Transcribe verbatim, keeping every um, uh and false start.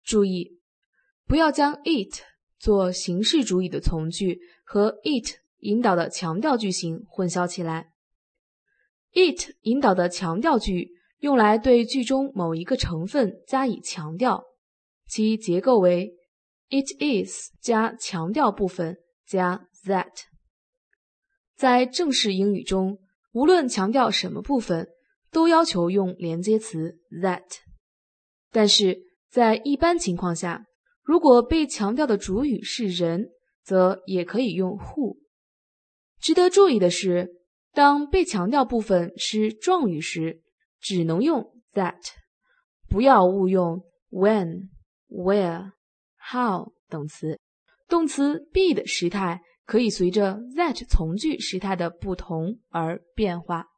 注意，不要将 it 做形式主语的从句和 it 引导的强调句型混淆起来。it 引导的强调句用来对句中某一个成分加以强调，其结构为 it is 加强调部分加 that。在正式英语中，无论强调什么部分，都要求用连接词 that。但是在一般情况下，如果被强调的主语是人，则也可以用 who。值得注意的是，当被强调部分是状语时，只能用 that， 不要误用 when、where、how 等词。动词 be 的时态可以随着 that 从句时态的不同而变化。